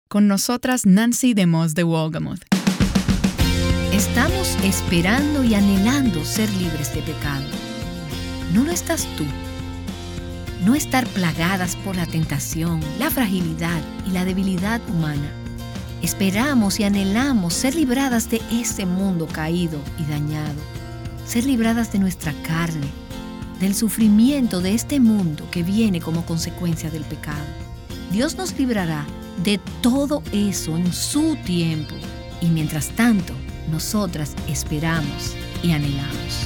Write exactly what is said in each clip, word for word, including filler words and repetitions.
Con nosotras Nancy DeMoss de Wolgemuth. Estamos esperando y anhelando ser libres de pecado. ¿No lo estás tú? No estar plagadas por la tentación, la fragilidad y la debilidad humana. Esperamos y anhelamos ser libradas de este mundo caído y dañado. Ser libradas de nuestra carne, del sufrimiento de este mundo que viene como consecuencia del pecado. Dios nos librará de todo eso en su tiempo. Y mientras tanto, nosotras esperamos y anhelamos.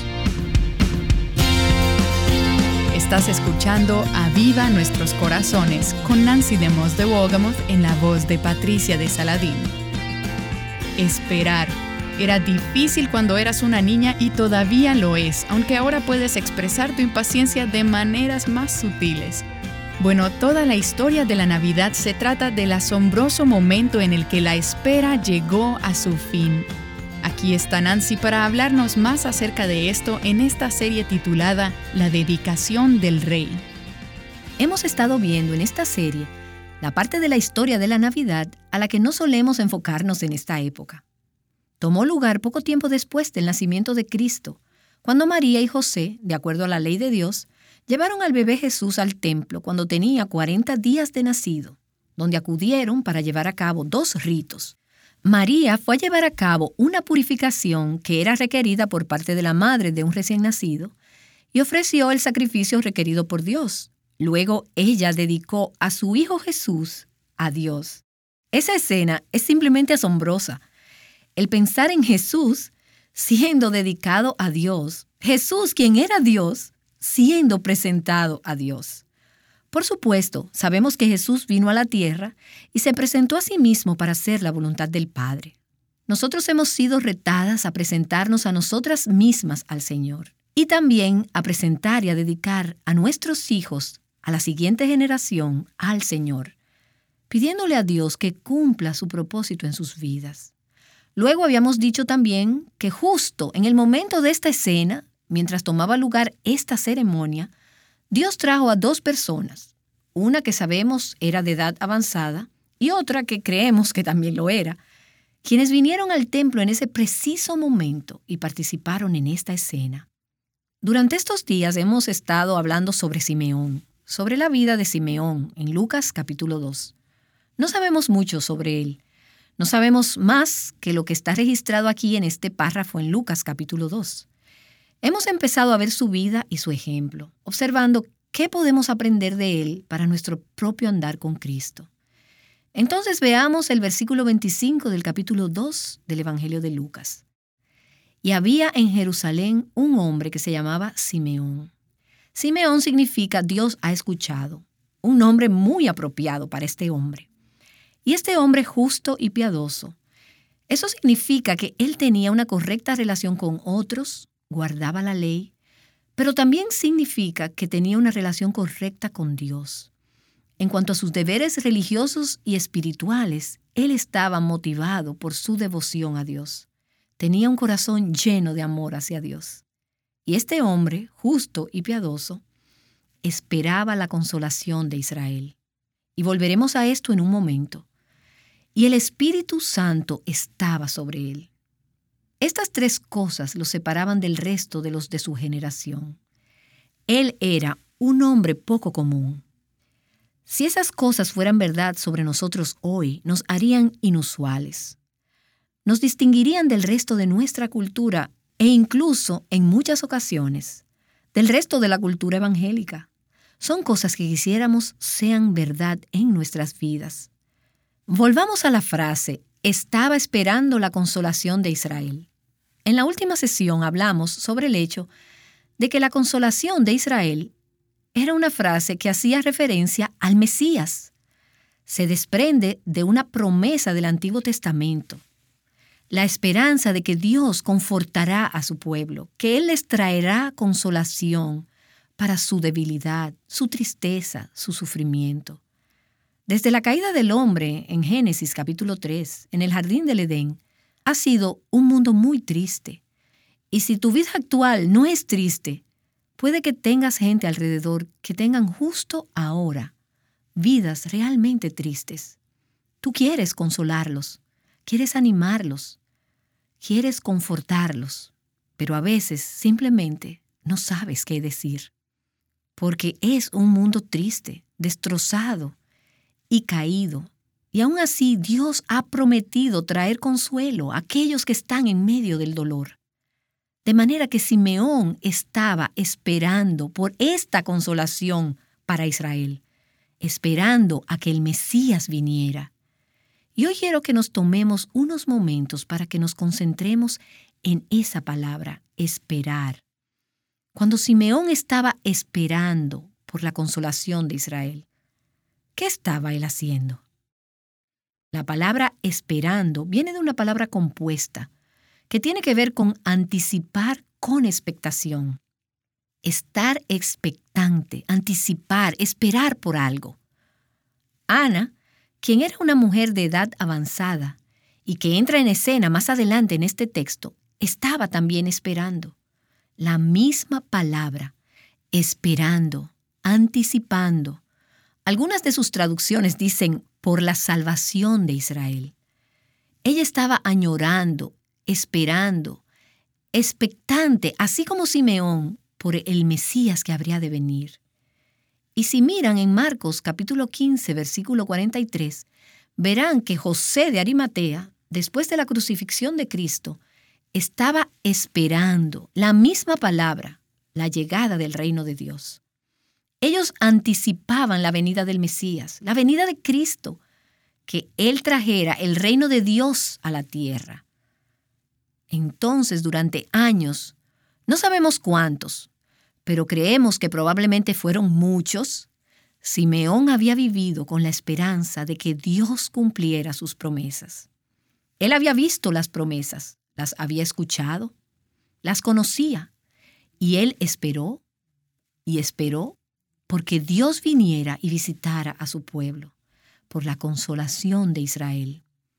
Estás escuchando Aviva Nuestros Corazones con Nancy DeMoss de Wolgemuth en la voz de Patricia de Saladín. Esperar. Era difícil cuando eras una niña y todavía lo es, aunque ahora puedes expresar tu impaciencia de maneras más sutiles. Bueno, toda la historia de la Navidad se trata del asombroso momento en el que la espera llegó a su fin. Aquí está Nancy para hablarnos más acerca de esto en esta serie titulada La dedicación del Rey. Hemos estado viendo en esta serie la parte de la historia de la Navidad a la que no solemos enfocarnos en esta época. Tomó lugar poco tiempo después del nacimiento de Cristo, cuando María y José, de acuerdo a la ley de Dios, llevaron al bebé Jesús al templo cuando tenía cuarenta días de nacido, donde acudieron para llevar a cabo dos ritos. María fue a llevar a cabo una purificación que era requerida por parte de la madre de un recién nacido y ofreció el sacrificio requerido por Dios. Luego ella dedicó a su hijo Jesús a Dios. Esa escena es simplemente asombrosa. El pensar en Jesús siendo dedicado a Dios, Jesús, quien era Dios, siendo presentado a Dios. Por supuesto, sabemos que Jesús vino a la tierra y se presentó a sí mismo para hacer la voluntad del Padre. Nosotros hemos sido retadas a presentarnos a nosotras mismas al Señor y también a presentar y a dedicar a nuestros hijos, a la siguiente generación, al Señor, pidiéndole a Dios que cumpla su propósito en sus vidas. Luego habíamos dicho también que justo en el momento de esta escena, mientras tomaba lugar esta ceremonia, Dios trajo a dos personas, una que sabemos era de edad avanzada y otra que creemos que también lo era, quienes vinieron al templo en ese preciso momento y participaron en esta escena. Durante estos días hemos estado hablando sobre Simeón, sobre la vida de Simeón en Lucas capítulo dos. No sabemos mucho sobre él. No sabemos más que lo que está registrado aquí en este párrafo en Lucas capítulo dos. Hemos empezado a ver su vida y su ejemplo, observando qué podemos aprender de él para nuestro propio andar con Cristo. Entonces veamos el versículo veinticinco del capítulo dos del Evangelio de Lucas. Y había en Jerusalén un hombre que se llamaba Simeón. Simeón significa Dios ha escuchado, un nombre muy apropiado para este hombre. Y este hombre justo y piadoso, eso significa que él tenía una correcta relación con otros, guardaba la ley, pero también significa que tenía una relación correcta con Dios. En cuanto a sus deberes religiosos y espirituales, él estaba motivado por su devoción a Dios. Tenía un corazón lleno de amor hacia Dios. Y este hombre, justo y piadoso, esperaba la consolación de Israel. Y volveremos a esto en un momento. Y el Espíritu Santo estaba sobre él. Estas tres cosas lo separaban del resto de los de su generación. Él era un hombre poco común. Si esas cosas fueran verdad sobre nosotros hoy, nos harían inusuales. Nos distinguirían del resto de nuestra cultura e incluso, en muchas ocasiones, del resto de la cultura evangélica. Son cosas que quisiéramos sean verdad en nuestras vidas. Volvamos a la frase, estaba esperando la consolación de Israel. En la última sesión hablamos sobre el hecho de que la consolación de Israel era una frase que hacía referencia al Mesías. Se desprende de una promesa del Antiguo Testamento. La esperanza de que Dios confortará a su pueblo, que Él les traerá consolación para su debilidad, su tristeza, su sufrimiento. Desde la caída del hombre en Génesis capítulo tres, en el jardín del Edén, ha sido un mundo muy triste. Y si tu vida actual no es triste, puede que tengas gente alrededor que tengan justo ahora vidas realmente tristes. Tú quieres consolarlos, quieres animarlos, quieres confortarlos, pero a veces simplemente no sabes qué decir, porque es un mundo triste, destrozado y caído. Y aún así Dios ha prometido traer consuelo a aquellos que están en medio del dolor. De manera que Simeón estaba esperando por esta consolación para Israel, esperando a que el Mesías viniera. Y hoy quiero que nos tomemos unos momentos para que nos concentremos en esa palabra, esperar. Cuando Simeón estaba esperando por la consolación de Israel, ¿qué estaba él haciendo? La palabra esperando viene de una palabra compuesta que tiene que ver con anticipar con expectación. Estar expectante, anticipar, esperar por algo. Ana, quien era una mujer de edad avanzada y que entra en escena más adelante en este texto, estaba también esperando. La misma palabra, esperando, anticipando. Algunas de sus traducciones dicen por la salvación de Israel. Ella estaba añorando, esperando, expectante, así como Simeón, por el Mesías que habría de venir. Y si miran en Marcos capítulo quince, versículo cuarenta y tres, verán que José de Arimatea, después de la crucifixión de Cristo, estaba esperando la misma palabra, la llegada del reino de Dios. Ellos anticipaban la venida del Mesías, la venida de Cristo, que Él trajera el reino de Dios a la tierra. Entonces, durante años, no sabemos cuántos, pero creemos que probablemente fueron muchos, Simeón había vivido con la esperanza de que Dios cumpliera sus promesas. Él había visto las promesas, las había escuchado, las conocía, y él esperó y esperó porque Dios viniera y visitara a su pueblo, por la consolación de Israel.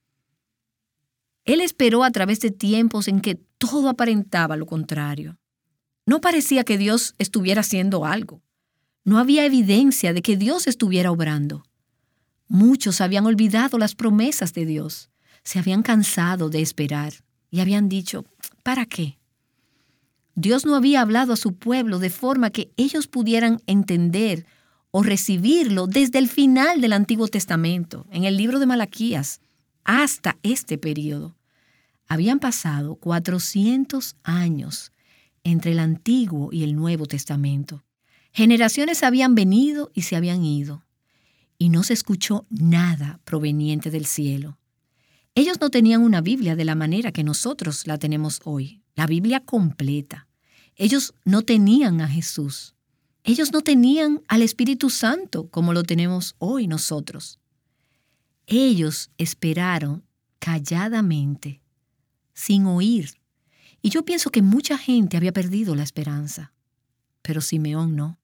Él esperó a través de tiempos en que todo aparentaba lo contrario. No parecía que Dios estuviera haciendo algo. No había evidencia de que Dios estuviera obrando. Muchos habían olvidado las promesas de Dios, se habían cansado de esperar y habían dicho, ¿para qué? Dios no había hablado a su pueblo de forma que ellos pudieran entender o recibirlo desde el final del Antiguo Testamento, en el libro de Malaquías, hasta este periodo. Habían pasado cuatrocientos años entre el Antiguo y el Nuevo Testamento. Generaciones habían venido y se habían ido, y no se escuchó nada proveniente del cielo. Ellos no tenían una Biblia de la manera que nosotros la tenemos hoy, la Biblia completa. Ellos no tenían a Jesús. Ellos no tenían al Espíritu Santo como lo tenemos hoy nosotros. Ellos esperaron calladamente, sin oír. Y yo pienso que mucha gente había perdido la esperanza. Pero Simeón no.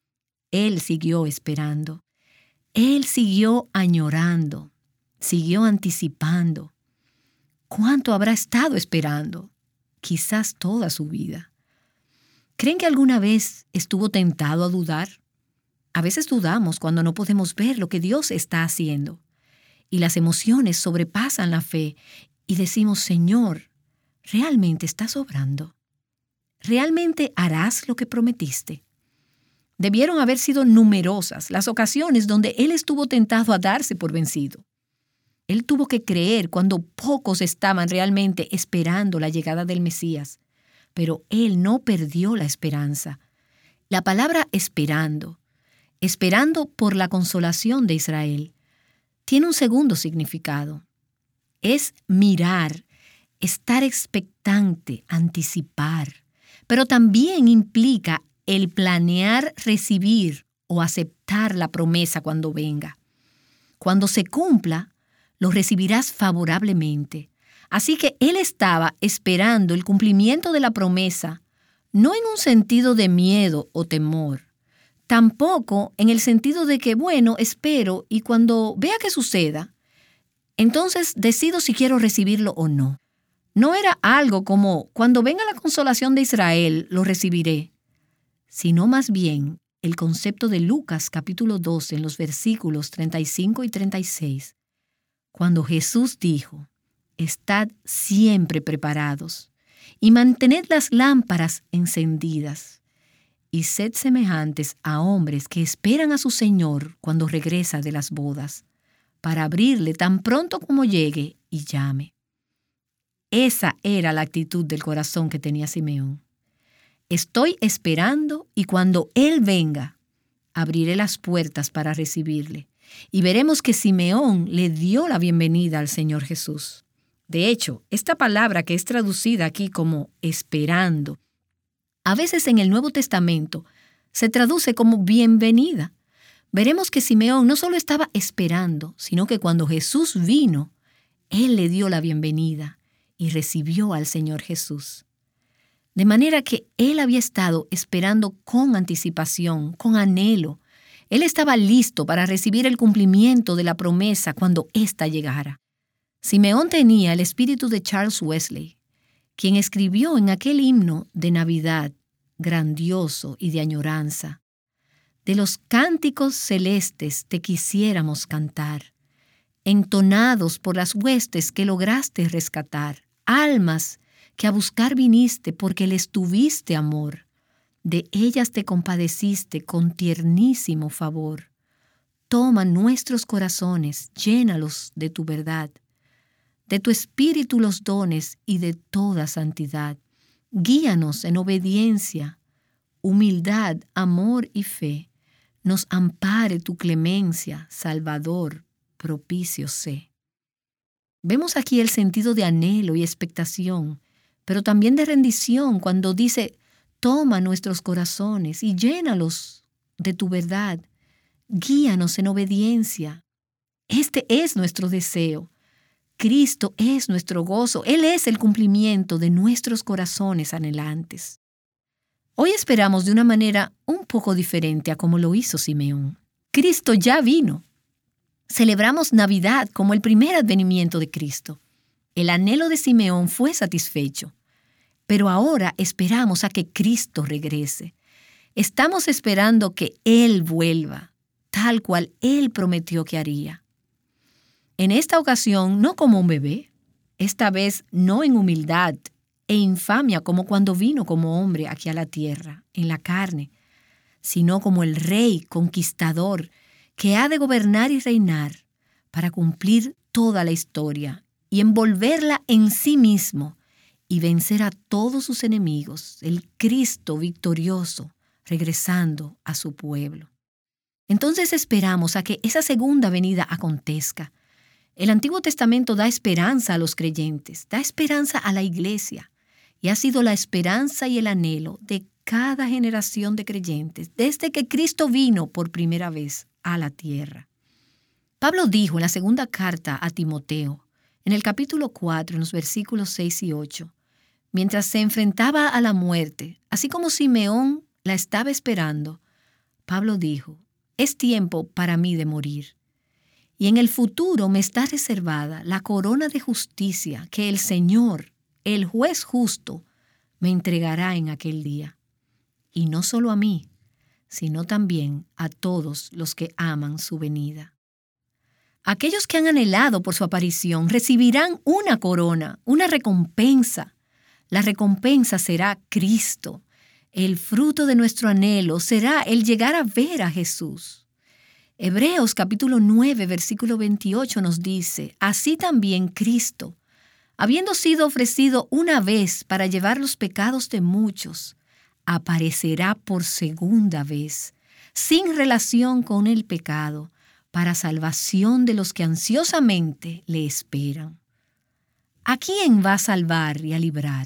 Él siguió esperando. Él siguió añorando. Siguió anticipando. ¿Cuánto habrá estado esperando? Quizás toda su vida. ¿Creen que alguna vez estuvo tentado a dudar? A veces dudamos cuando no podemos ver lo que Dios está haciendo. Y las emociones sobrepasan la fe y decimos, Señor, ¿realmente estás obrando? ¿Realmente harás lo que prometiste? Debieron haber sido numerosas las ocasiones donde él estuvo tentado a darse por vencido. Él tuvo que creer cuando pocos estaban realmente esperando la llegada del Mesías, pero él no perdió la esperanza. La palabra esperando, esperando por la consolación de Israel, tiene un segundo significado. Es mirar, estar expectante, anticipar, pero también implica el planear recibir o aceptar la promesa cuando venga. Cuando se cumpla, lo recibirás favorablemente. Así que él estaba esperando el cumplimiento de la promesa, no en un sentido de miedo o temor, tampoco en el sentido de que, bueno, espero y cuando vea que suceda, entonces decido si quiero recibirlo o no. No era algo como, cuando venga la consolación de Israel, lo recibiré, sino más bien el concepto de Lucas capítulo doce en los versículos treinta y cinco y treinta y seis, cuando Jesús dijo: «Estad siempre preparados y mantened las lámparas encendidas y sed semejantes a hombres que esperan a su Señor cuando regresa de las bodas, para abrirle tan pronto como llegue y llame». Esa era la actitud del corazón que tenía Simeón. Estoy esperando y cuando Él venga, abriré las puertas para recibirle. Y veremos que Simeón le dio la bienvenida al Señor Jesús. De hecho, esta palabra que es traducida aquí como esperando, a veces en el Nuevo Testamento se traduce como bienvenida. Veremos que Simeón no solo estaba esperando, sino que cuando Jesús vino, Él le dio la bienvenida y recibió al Señor Jesús. De manera que Él había estado esperando con anticipación, con anhelo. Él estaba listo para recibir el cumplimiento de la promesa cuando ésta llegara. Simeón tenía el espíritu de Charles Wesley, quien escribió en aquel himno de Navidad grandioso y de añoranza: «De los cánticos celestes te quisiéramos cantar, entonados por las huestes que lograste rescatar, almas que a buscar viniste porque les tuviste amor. De ellas te compadeciste con tiernísimo favor. Toma nuestros corazones, llénalos de tu verdad, de tu espíritu los dones y de toda santidad. Guíanos en obediencia, humildad, amor y fe. Nos ampare tu clemencia, Salvador, propicio sé». Vemos aquí el sentido de anhelo y expectación, pero también de rendición cuando dice: «Toma nuestros corazones y llénalos de tu verdad. Guíanos en obediencia». Este es nuestro deseo. Cristo es nuestro gozo. Él es el cumplimiento de nuestros corazones anhelantes. Hoy esperamos de una manera un poco diferente a como lo hizo Simeón. Cristo ya vino. Celebramos Navidad como el primer advenimiento de Cristo. El anhelo de Simeón fue satisfecho. Pero ahora esperamos a que Cristo regrese. Estamos esperando que Él vuelva, tal cual Él prometió que haría. En esta ocasión, no como un bebé, esta vez no en humildad e infamia como cuando vino como hombre aquí a la tierra, en la carne, sino como el Rey conquistador que ha de gobernar y reinar para cumplir toda la historia y envolverla en sí mismo, y vencer a todos sus enemigos, el Cristo victorioso, regresando a su pueblo. Entonces esperamos a que esa segunda venida acontezca. El Antiguo Testamento da esperanza a los creyentes, da esperanza a la iglesia, y ha sido la esperanza y el anhelo de cada generación de creyentes desde que Cristo vino por primera vez a la tierra. Pablo dijo en la segunda carta a Timoteo, en el capítulo cuatro, en los versículos seis y ocho, mientras se enfrentaba a la muerte, así como Simeón la estaba esperando, Pablo dijo: «Es tiempo para mí de morir, y en el futuro me está reservada la corona de justicia que el Señor, el juez justo, me entregará en aquel día. Y no solo a mí, sino también a todos los que aman su venida». Aquellos que han anhelado por su aparición recibirán una corona, una recompensa. La recompensa será Cristo. El fruto de nuestro anhelo será el llegar a ver a Jesús. Hebreos capítulo nueve, versículo veintiocho nos dice: «Así también Cristo, habiendo sido ofrecido una vez para llevar los pecados de muchos, aparecerá por segunda vez, sin relación con el pecado, para salvación de los que ansiosamente le esperan». ¿A quién va a salvar y a librar?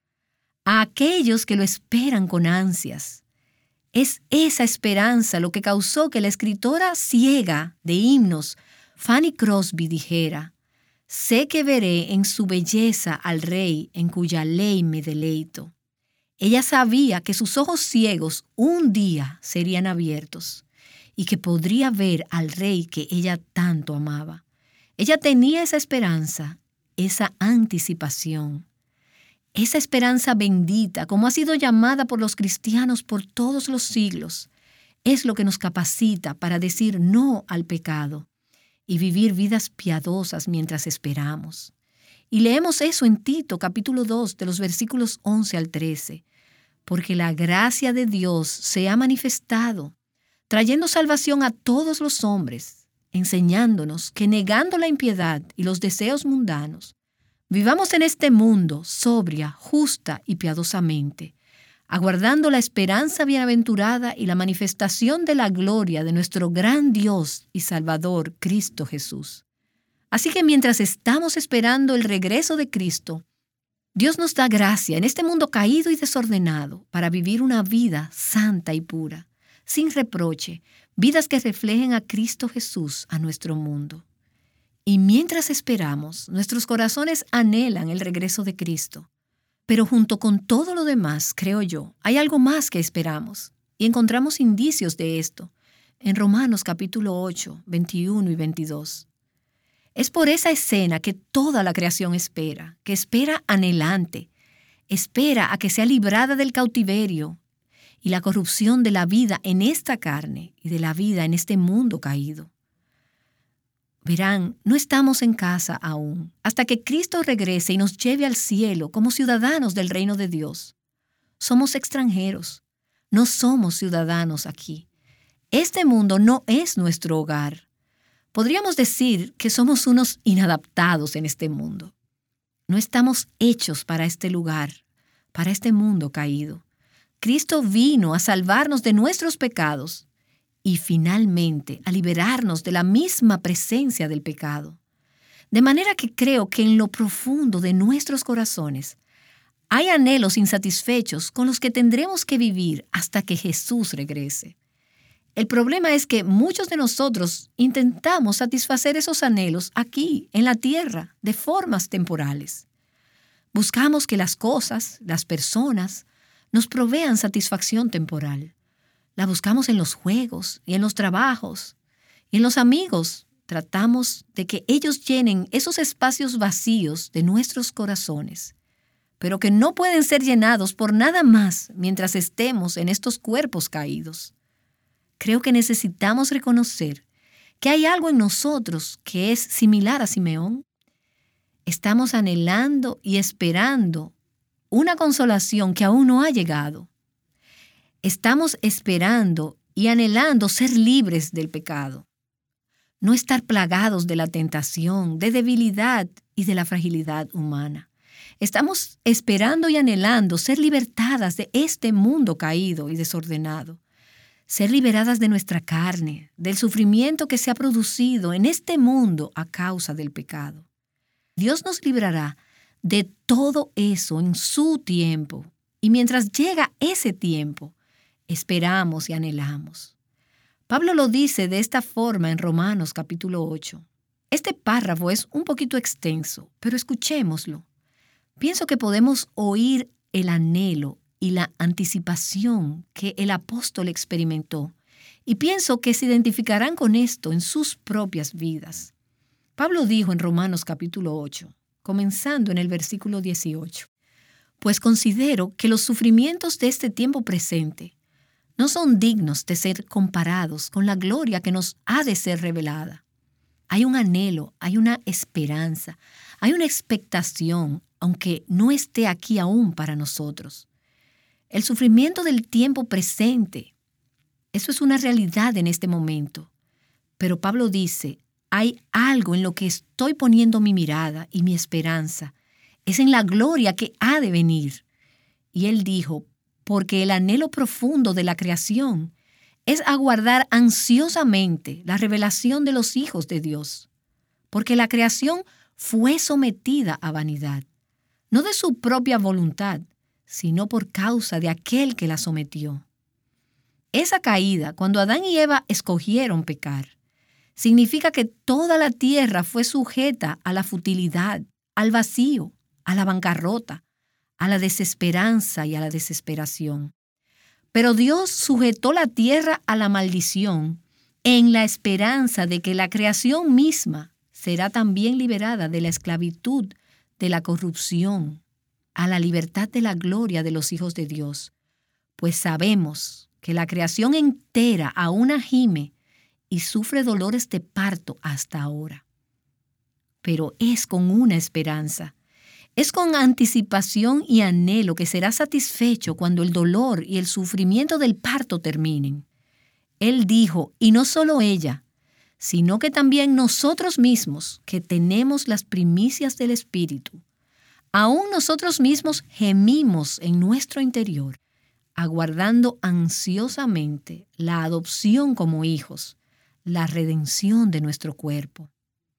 A aquellos que lo esperan con ansias. Es esa esperanza lo que causó que la escritora ciega de himnos, Fanny Crosby, dijera: «Sé que veré en su belleza al Rey en cuya ley me deleito». Ella sabía que sus ojos ciegos un día serían abiertos y que podría ver al Rey que ella tanto amaba. Ella tenía esa esperanza, esa anticipación. Esa esperanza bendita, como ha sido llamada por los cristianos por todos los siglos, es lo que nos capacita para decir no al pecado y vivir vidas piadosas mientras esperamos. Y leemos eso en Tito, capítulo dos, de los versículos once al trece. Porque la gracia de Dios se ha manifestado, trayendo salvación a todos los hombres, enseñándonos que negando la impiedad y los deseos mundanos, vivamos en este mundo sobria, justa y piadosamente, aguardando la esperanza bienaventurada y la manifestación de la gloria de nuestro gran Dios y Salvador, Cristo Jesús. Así que mientras estamos esperando el regreso de Cristo, Dios nos da gracia en este mundo caído y desordenado para vivir una vida santa y pura, sin reproche, vidas que reflejen a Cristo Jesús a nuestro mundo. Y mientras esperamos, nuestros corazones anhelan el regreso de Cristo. Pero junto con todo lo demás, creo yo, hay algo más que esperamos. Y encontramos indicios de esto en Romanos capítulo ocho, veintiuno y veintidós. Es por esa escena que toda la creación espera, que espera anhelante, espera a que sea librada del cautiverio y la corrupción de la vida en esta carne y de la vida en este mundo caído. Verán, no estamos en casa aún, hasta que Cristo regrese y nos lleve al cielo como ciudadanos del reino de Dios. Somos extranjeros, no somos ciudadanos aquí. Este mundo no es nuestro hogar. Podríamos decir que somos unos inadaptados en este mundo. No estamos hechos para este lugar, para este mundo caído. Cristo vino a salvarnos de nuestros pecados y finalmente a liberarnos de la misma presencia del pecado. De manera que creo que en lo profundo de nuestros corazones hay anhelos insatisfechos con los que tendremos que vivir hasta que Jesús regrese. El problema es que muchos de nosotros intentamos satisfacer esos anhelos aquí, en la tierra, de formas temporales. Buscamos que las cosas, las personas, nos provean satisfacción temporal. La buscamos en los juegos y en los trabajos y en los amigos. Tratamos de que ellos llenen esos espacios vacíos de nuestros corazones, pero que no pueden ser llenados por nada más mientras estemos en estos cuerpos caídos. Creo que necesitamos reconocer que hay algo en nosotros que es similar a Simeón. Estamos anhelando y esperando una consolación que aún no ha llegado. Estamos esperando y anhelando ser libres del pecado, no estar plagados de la tentación, de debilidad y de la fragilidad humana. Estamos esperando y anhelando ser libertadas de este mundo caído y desordenado. Ser liberadas de nuestra carne, del sufrimiento que se ha producido en este mundo a causa del pecado. Dios nos librará de todo eso en su tiempo. Y mientras llega ese tiempo, esperamos y anhelamos. Pablo lo dice de esta forma en Romanos capítulo ocho. Este párrafo es un poquito extenso, pero escuchémoslo. Pienso que podemos oír el anhelo y la anticipación que el apóstol experimentó, y pienso que se identificarán con esto en sus propias vidas. Pablo dijo en Romanos capítulo ocho, comenzando en el versículo dieciocho, «Pues considero que los sufrimientos de este tiempo presente no son dignos de ser comparados con la gloria que nos ha de ser revelada. Hay un anhelo, hay una esperanza, hay una expectación, aunque no esté aquí aún para nosotros. El sufrimiento del tiempo presente, eso es una realidad en este momento. Pero Pablo dice, hay algo en lo que estoy poniendo mi mirada y mi esperanza. Es en la gloria que ha de venir. Y él dijo, porque el anhelo profundo de la creación es aguardar ansiosamente la revelación de los hijos de Dios. Porque la creación fue sometida a vanidad, no de su propia voluntad, sino por causa de aquel que la sometió. Esa caída, cuando Adán y Eva escogieron pecar, significa que toda la tierra fue sujeta a la futilidad, al vacío, a la bancarrota, a la desesperanza y a la desesperación. Pero Dios sujetó la tierra a la maldición en la esperanza de que la creación misma será también liberada de la esclavitud, de la corrupción, a la libertad de la gloria de los hijos de Dios, pues sabemos que la creación entera aún gime y sufre dolores de parto hasta ahora. Pero es con una esperanza. Es con anticipación y anhelo que será satisfecho cuando el dolor y el sufrimiento del parto terminen. Él dijo, y no solo ella, sino que también nosotros mismos, que tenemos las primicias del Espíritu, aún nosotros mismos gemimos en nuestro interior, aguardando ansiosamente la adopción como hijos, la redención de nuestro cuerpo.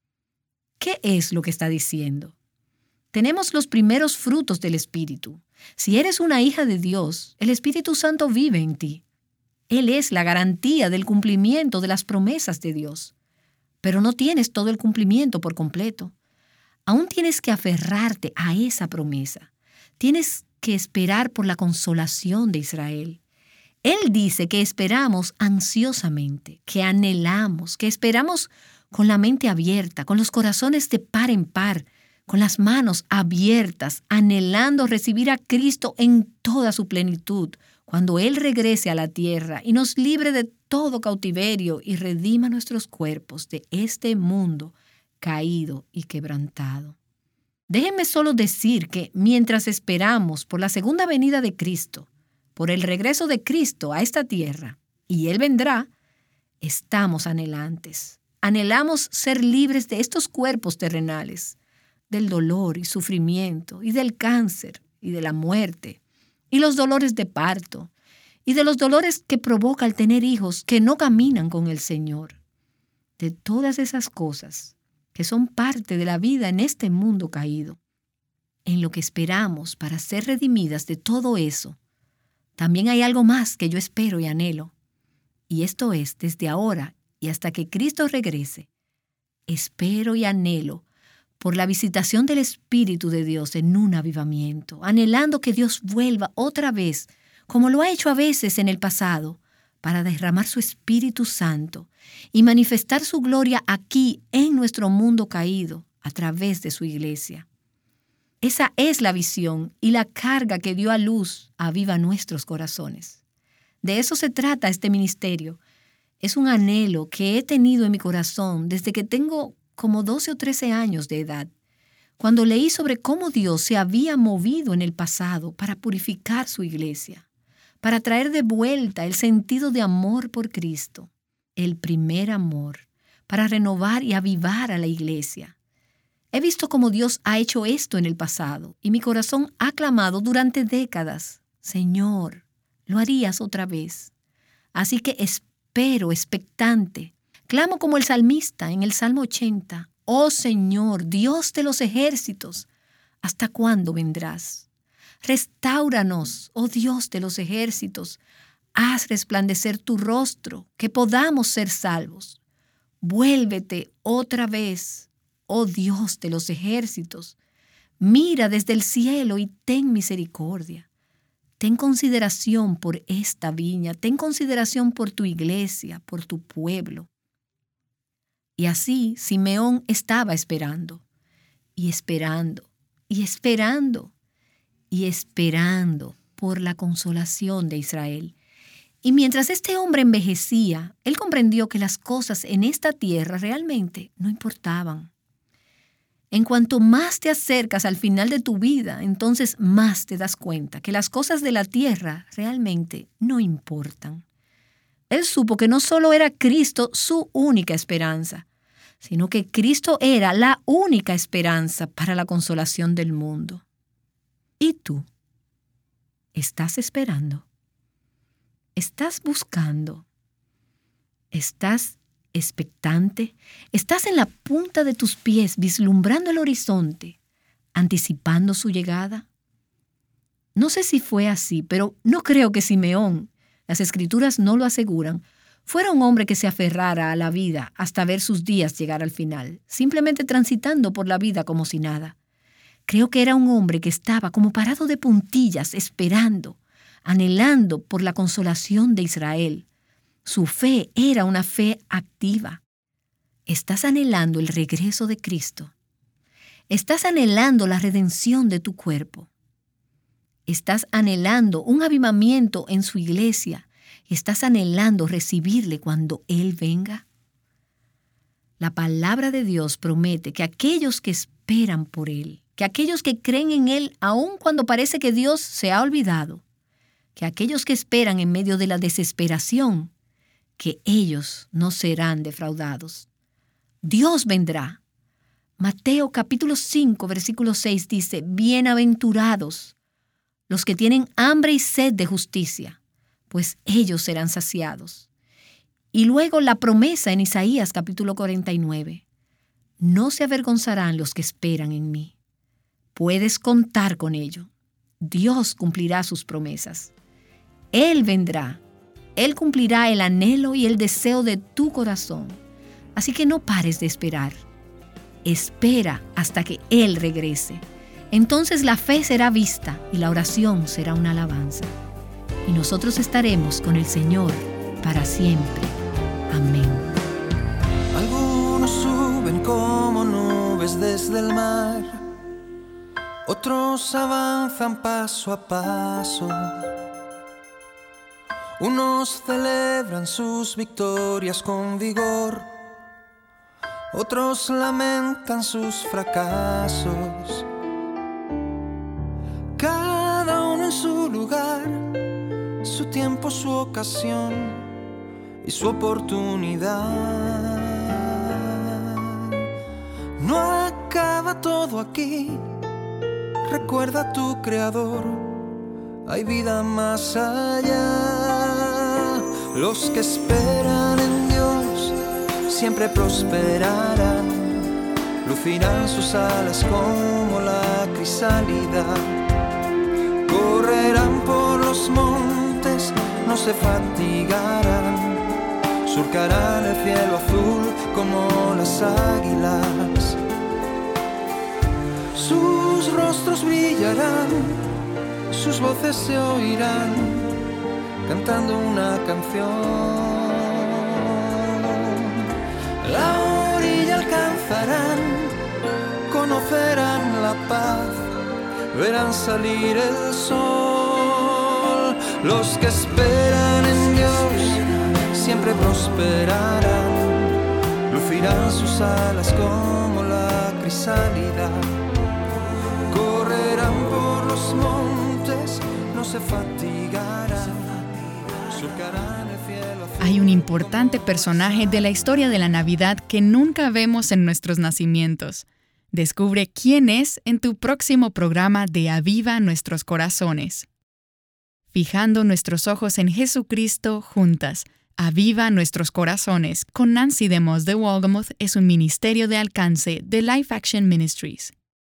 ¿Qué es lo que está diciendo? Tenemos los primeros frutos del Espíritu. Si eres una hija de Dios, el Espíritu Santo vive en ti. Él es la garantía del cumplimiento de las promesas de Dios. Pero no tienes todo el cumplimiento por completo. Aún tienes que aferrarte a esa promesa. Tienes que esperar por la consolación de Israel. Él dice que esperamos ansiosamente, que anhelamos, que esperamos con la mente abierta, con los corazones de par en par, con las manos abiertas, anhelando recibir a Cristo en toda su plenitud, cuando Él regrese a la tierra y nos libre de todo cautiverio y redima nuestros cuerpos de este mundo caído y quebrantado. Déjenme solo decir que mientras esperamos por la segunda venida de Cristo, por el regreso de Cristo a esta tierra, y Él vendrá, estamos anhelantes. Anhelamos ser libres de estos cuerpos terrenales, del dolor y sufrimiento, y del cáncer, y de la muerte, y los dolores de parto, y de los dolores que provoca el tener hijos que no caminan con el Señor. De todas esas cosas que son parte de la vida en este mundo caído, en lo que esperamos para ser redimidas de todo eso, también hay algo más que yo espero y anhelo. Y esto es, desde ahora y hasta que Cristo regrese, espero y anhelo por la visitación del Espíritu de Dios en un avivamiento, anhelando que Dios vuelva otra vez, como lo ha hecho a veces en el pasado, para derramar su Espíritu Santo y manifestar su gloria aquí en nuestro mundo caído a través de su iglesia. Esa es la visión y la carga que dio a luz aviva nuestros corazones. De eso se trata este ministerio. Es un anhelo que he tenido en mi corazón desde que tengo como doce o trece años de edad, cuando leí sobre cómo Dios se había movido en el pasado para purificar su iglesia, para traer de vuelta el sentido de amor por Cristo, el primer amor, para renovar y avivar a la iglesia. He visto cómo Dios ha hecho esto en el pasado y mi corazón ha clamado durante décadas, Señor, ¿lo harías otra vez? Así que espero expectante. Clamo como el salmista en el Salmo ochenta, oh Señor, Dios de los ejércitos, ¿hasta cuándo vendrás? Restáuranos, oh Dios de los ejércitos, haz resplandecer tu rostro, que podamos ser salvos. Vuélvete otra vez, oh Dios de los ejércitos, mira desde el cielo y ten misericordia. Ten consideración por esta viña, ten consideración por tu iglesia, por tu pueblo. Y así Simeón estaba esperando, y esperando, y esperando, y esperando por la consolación de Israel. Y mientras este hombre envejecía, él comprendió que las cosas en esta tierra realmente no importaban. En cuanto más te acercas al final de tu vida, entonces más te das cuenta que las cosas de la tierra realmente no importan. Él supo que no solo era Cristo su única esperanza, sino que Cristo era la única esperanza para la consolación del mundo. ¿Y tú? ¿Estás esperando? ¿Estás buscando? ¿Estás expectante? ¿Estás en la punta de tus pies vislumbrando el horizonte, anticipando su llegada? No sé si fue así, pero no creo que Simeón, las Escrituras no lo aseguran, fuera un hombre que se aferrara a la vida hasta ver sus días llegar al final, simplemente transitando por la vida como si nada. Creo que era un hombre que estaba como parado de puntillas, esperando, anhelando por la consolación de Israel. Su fe era una fe activa. ¿Estás anhelando el regreso de Cristo? ¿Estás anhelando la redención de tu cuerpo? ¿Estás anhelando un avivamiento en su iglesia? ¿Estás anhelando recibirle cuando Él venga? La palabra de Dios promete que aquellos que esperan por Él, que aquellos que creen en Él aun cuando parece que Dios se ha olvidado, que aquellos que esperan en medio de la desesperación, que ellos no serán defraudados. Dios vendrá. Mateo capítulo cinco, versículo seis dice, bienaventurados los que tienen hambre y sed de justicia, pues ellos serán saciados. Y luego la promesa en Isaías capítulo cuarenta y nueve. No se avergonzarán los que esperan en mí. Puedes contar con ello. Dios cumplirá sus promesas. Él vendrá. Él cumplirá el anhelo y el deseo de tu corazón. Así que no pares de esperar. Espera hasta que Él regrese. Entonces la fe será vista y la oración será una alabanza. Y nosotros estaremos con el Señor para siempre. Amén. Algunos suben como nubes desde el mar, otros avanzan paso a paso. Unos celebran sus victorias con vigor, otros lamentan sus fracasos. Cada uno en su lugar, su tiempo, su ocasión y su oportunidad. No acaba todo aquí. Recuerda a tu Creador, hay vida más allá. Los que esperan en Dios siempre prosperarán, lucirán sus alas como la crisálida, correrán por los montes, no se fatigarán, surcarán el cielo azul como las águilas. Sus rostros brillarán, sus voces se oirán, cantando una canción. La orilla alcanzarán, conocerán la paz, verán salir el sol. Los que esperan en Dios siempre prosperarán, lucirán sus alas como la crisálida, correrán por los montes, no se fatigarán, surcarán el cielo azul. Hay un importante personaje de la historia de la Navidad que nunca vemos en nuestros nacimientos. Descubre quién es en tu próximo programa de Aviva Nuestros Corazones. Fijando nuestros ojos en Jesucristo juntas, Aviva Nuestros Corazones con Nancy DeMoss de Wolgemuth es un ministerio de alcance de Life Action Ministries.